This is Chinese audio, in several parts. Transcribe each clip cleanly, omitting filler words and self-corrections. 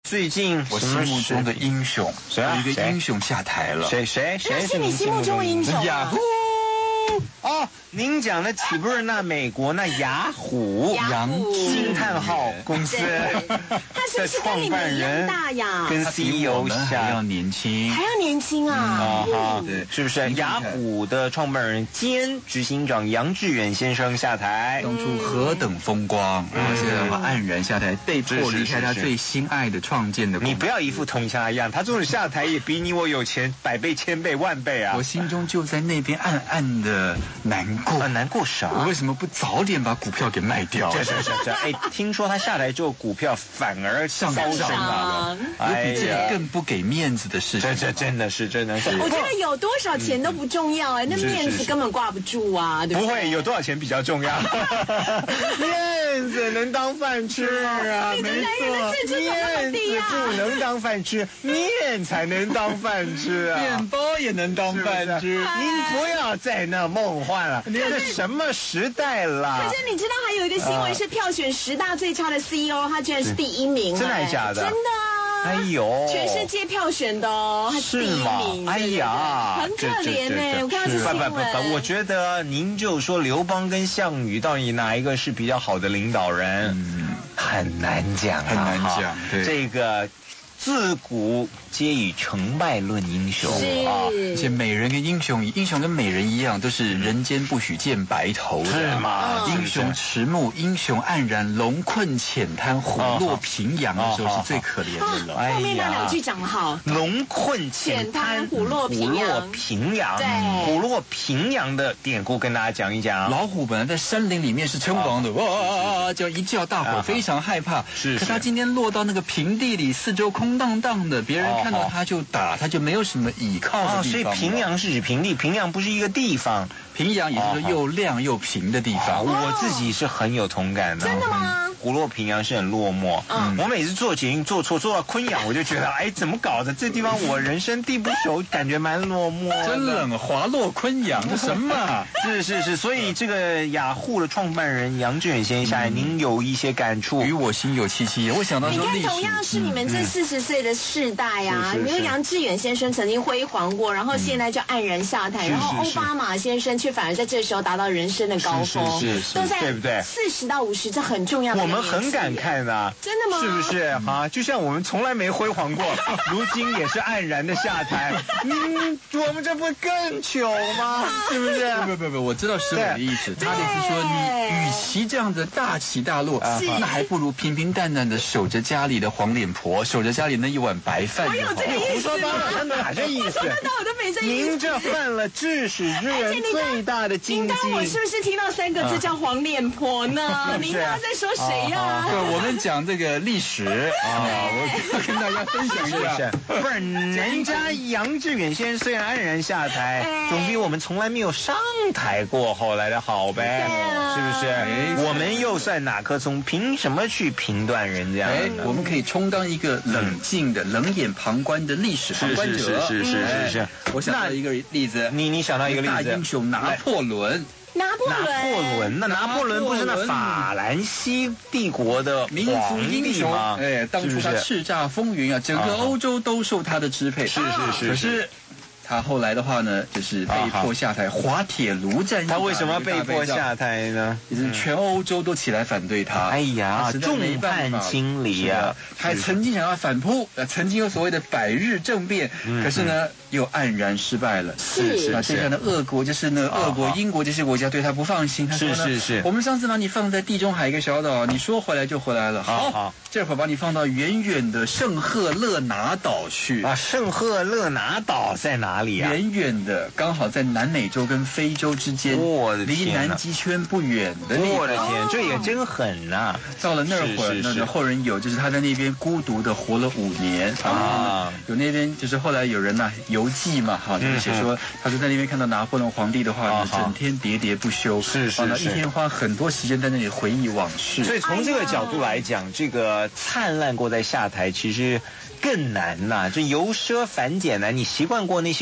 最近我心目中的英雄， 谁啊？ 有一个英雄下台了。 谁那是你心目中的英雄雅虎。 哦，您讲的岂不是那美国那雅虎惊叹号公司的创办人跟 CEO 还要年轻， 还要年轻啊！ 对，是不是雅虎的创办人兼执行长杨致远先生下台？ 当初何等风光，然后现在黯然下台，被迫离开他最心爱的创建的公司。 你不要一副同情他一样，他这种下台也比你我有钱100倍、1000倍、万倍啊！ 我心中就在那边暗暗的难过。 难过啥？ 我为什么不早点把股票给卖掉？ 这，哎，听说他下台之后，股票反而上升了， 有比这个更不给面子的事情。 这真的是。 我觉得有多少钱都不重要哎，那面子根本挂不住啊，对不对？ 不会，有多少钱比较重要。面子能当饭吃啊，没错，面子不能当饭吃，面才能当饭吃啊， 面包也能当饭吃。 您不要再那梦幻了，这什么时代了？ 可是你知道还有一个新闻是票选10大最差的 CEO， 他居然是第1名， 真的还假的？ 真的啊！ 哎呦， 全世界票选的哦，他是第1名。 哎呀， 很可怜呢。我看到这新闻。 不，我觉得您就说刘邦跟项羽到底哪一个是比较好的领导人，很难讲， 很难讲。对， 这个自古皆以成败论英雄啊，而且美人跟英雄跟美人一样，都是人间不许见白头的， 是吗？ 英雄迟暮，英雄黯然，龙困浅滩，虎落平阳的时候是最可怜的了。 后面那2句讲得好， 龙困浅滩，虎落平阳。 对， 虎落平阳的典故跟大家讲一讲。 老虎本来在山林里面是称王的，哇，叫一叫，大伙非常害怕。可是他今天落到那个平地里，四周空荡荡的，别人看到他就打，他就没有什么倚靠的地方。 所以平阳是指平地，平阳不是一个地方， 平阳也是说又亮又平的地方。 我自己是很有同感的。 真的吗？ 虎落平阳是很落寞。我每次坐捷运坐错，坐到昆阳，我就觉得，哎，怎么搞的？这地方我人生地不熟，感觉蛮落寞的。 真冷，滑落昆阳，这什么？ 是，所以这个雅虎的创办人杨致远先生下来，您有一些感触？ 与我心有戚戚。我想到说， 你看，同样是你们这40岁的世代啊，你说杨致远先生曾经辉煌过，然后现在就黯然下台，然后奥巴马先生却反而在这时候达到人生的高峰，都在对不对 ？40到50，这很重要的。 我们很感慨的， 真的吗？ 是不是啊？就像我们从来没辉煌过，如今也是黯然的下台。我们这不更糗吗？是不是？ 不，我知道师傅的意思。他的意思说，你与其这样子大起大落，那还不如平平淡淡的守着家里的黄脸婆，守着家里那一碗白饭。 我有这个意思， 胡说八道，哪这意思？ 我都没这意思。 您这犯了致使之人最大的禁忌。 我是不是听到3个字叫黄脸婆呢？您刚刚在说谁呀？ 对，我们讲这个历史啊，我要跟大家分享一下。 不是，人家杨致远先生虽然黯然下台，总比我们从来没有上台过后来的好呗，是不是？我们又算哪棵葱？凭什么去评断人家？ 我们可以充当一个冷静的、冷眼旁观的历史旁观者。 是。 我想到一个例子， 你想到一个例子？ 大英雄拿破仑。 拿破仑不是那法兰西帝国的民族英雄吗？当初他叱咤风云啊，整个欧洲都受他的支配。 是。 可是他后来的话呢，就是被迫下台，滑铁卢战役。 他为什么被迫下台呢？ 就是全欧洲都起来反对他。 哎呀，众叛亲离啊！ 还曾经想要反扑，曾经有所谓的百日政变，可是呢又黯然失败了。 是。 那这样的俄国就是呢，俄国、英国这些国家对他不放心。他说呢， 是。 我们上次把你放在地中海一个小岛，你说回来就回来了。好，这会儿把你放到远远的圣赫勒拿岛去。 圣赫勒拿岛在哪里啊？ 远远的，刚好在南美洲跟非洲之间，离南极圈不远的地方。 我的天，这也真狠呐！ 到了那会儿，那个后人有，就是他在那边孤独的活了5年啊。有那边就是后来有人呐游记嘛，就是写说，他说在那边看到拿破仑皇帝的话，整天喋喋不休， 是， 一天花很多时间在那里回忆往事。 所以从这个角度来讲，这个灿烂过再下台，其实更难呐。这由奢反俭呢，你习惯过那些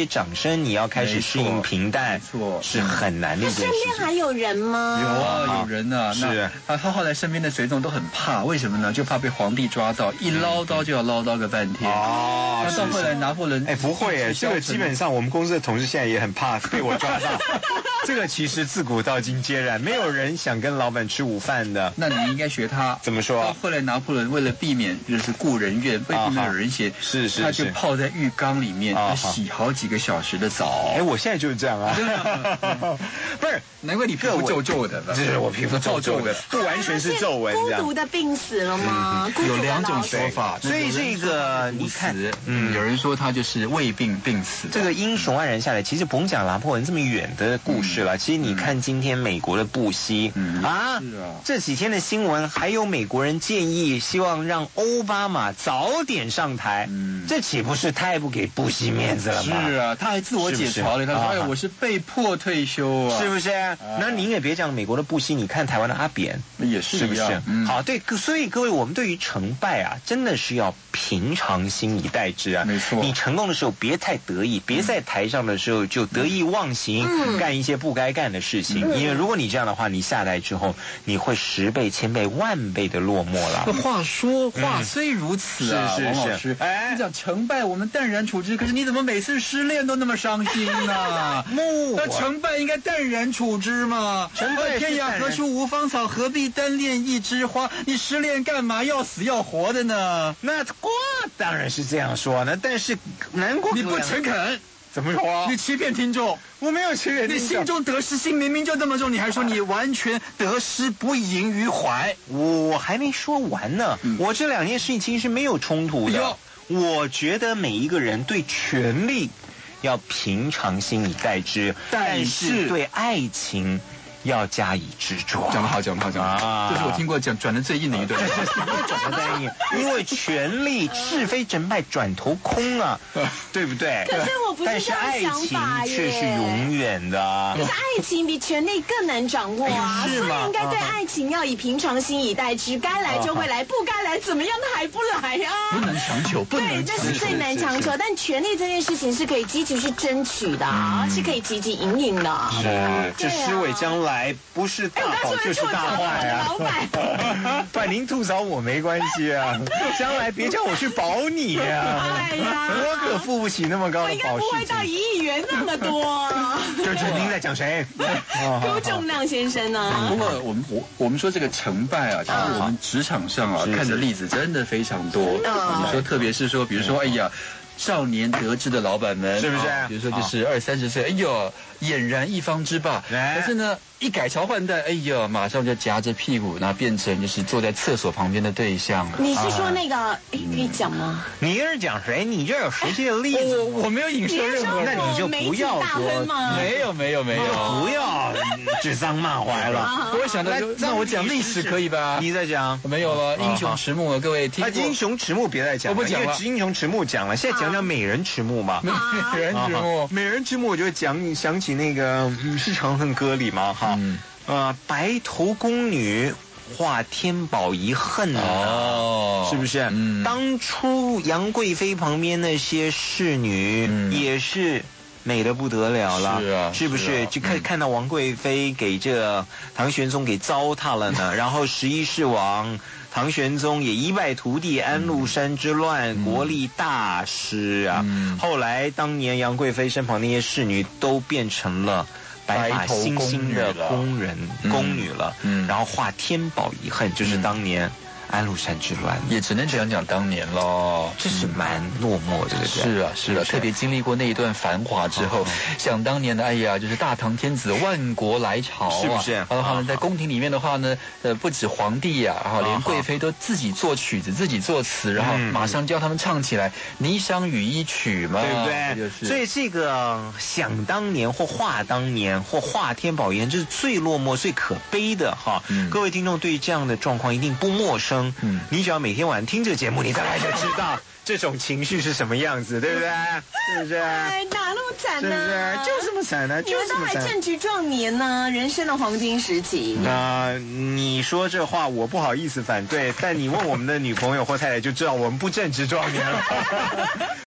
掌声，你要开始适应平淡， 没错， 是很难的一件事情。 身边还有人吗？ 有啊，有人啊。 是他后来身边的随从都很怕，为什么呢？就怕被皇帝抓到，一唠叨就要唠叨个半天。 哦， 那到后来拿破仑， 不会这个基本上我们公司的同事现在也很怕被我抓到。这个其实自古到今皆然，没有人想跟老板吃午饭的。 那你应该学他。 怎么说？ 到后来拿破仑为了避免就是故人怨，被避免有人嫌，他就泡在浴缸里面，洗好几个小时的澡。 我现在就是这样啊。不是， 难怪你皮肤皱皱的。 是我皮肤皱皱的，不完全是皱纹。 孤独的病死了吗？ 有2种说法， 所以这个你看， 有人说他就是胃病病死。 这个英雄黯然下来，其实不用讲拿破仑这么远的故事了。其实你看今天美国的布希这几天的新闻，还有美国人建议希望让奥巴马早点上台，这岂不是太不给布希面子了吗？ 是啊，他还自我解嘲了，他说：“哎，我是被迫退休啊， 是不是？那您也别讲美国的布希，你看台湾的阿扁也是， 是不是？好，对，所以各位，我们对于成败啊，真的是要平常心以待之啊。 没错， 你成功的时候别太得意，别在台上的时候就得意忘形，干一些不该干的事情。因为如果你这样的话，你下台之后，你会10倍、1000倍、10000倍的落寞了。 话虽如此啊，王老师，你讲成败我们淡然处之，可是你怎么每次失恋都那么伤心呢？那成败应该淡然处之嘛。天涯何处无芳草，何必单恋一枝花？你失恋干嘛要死要活的呢？ 那当然是这样说呢，但是难过你不诚恳。 怎么说？ 你欺骗听众， 我没有欺骗听众。 你心中得失心明明就那么重，你还说你完全得失不萦于怀。 我还没说完呢，我这2件事情其实是没有冲突的。我觉得每一个人对权力要平常心以待之，但是对爱情要加以执着。 讲得好，这是我听过转的最硬的一段。 转的最硬，因为权力是非成败转头空啊，对不对？ 可是我不是这样想法耶。 但是爱情却是永远的。 可是爱情比权力更难掌握啊，所以应该对爱情要以平常心以待之，该来就会来，不该来怎么样他还不来啊？ 不能强求，不能强求。 对，这是最难强求。但权力这件事情是可以积极去争取的，是可以积极引领的。 是，这诗伟将来不是大好就是大坏啊！ 老板， 不然您吐槽我没关系啊，将来别叫我去保你啊！ 哎呀， 我可付不起那么高的保释金。 我应该不会到1亿元那么多。 就是您在讲谁？ 辜仲亮先生呢？ 不过我们说这个成败啊，其实我们职场上啊看的例子真的非常多。你说特别是说，比如说，哎呀。少年得志的老板们， 是不是？ 比如说就是20-30岁，哎呦，俨然一方之霸。可是呢，一改朝换代，哎呦，马上就夹着屁股，然后变成就是坐在厕所旁边的对象。 你是说那个？可以讲吗？ 你是讲谁？你这有实际的例子？ 我没有影射任何人， 那你就不要说。 没有， 不要指桑骂槐了。 我想到，那我讲历史可以吧？ 你在讲？ 没有了，英雄迟暮，各位听过？ 英雄迟暮别再讲， 我不讲了。 英雄迟暮讲了，现在讲美人迟暮嘛。美人迟暮，我就想起那个是《长恨歌》里嘛，白头宫女化天宝遗恨是不是？当初杨贵妃旁边那些侍女也是美得不得了了，是不是？就看到王贵妃给这唐玄宗给糟蹋了呢，然后11世王唐玄宗也一败涂地，安禄山之乱，国力大失啊。后来当年杨贵妃身旁那些侍女都变成了白发新兴的宫女了，然后化天宝遗恨，就是当年安禄山之乱， 也只能讲当年咯， 这是蛮落寞的，对不对？是啊，特别经历过那一段繁华之后，想当年的，哎呀，就是大唐天子万国来朝啊， 是不是？ 然后呢，在宫廷里面的话呢，不止皇帝啊，然后连贵妃都自己作曲子，自己作词，然后马上叫他们唱起来《霓裳羽衣曲》嘛， 对不对？所以这个想当年或话当年或话天宝遗恨，这是最落寞、最可悲的哈。各位听众对这样的状况一定不陌生。你只要每天晚上听这个节目，你大概就知道这种情绪是什么样子，对不对？是不是？ 哎，哪那么惨呢？ 是不是？就这么惨呢？ 你们都还正值壮年呢，人生的黄金时期。 你说这话我不好意思反对，但你问我们的女朋友或太太就知道我们不正值壮年了。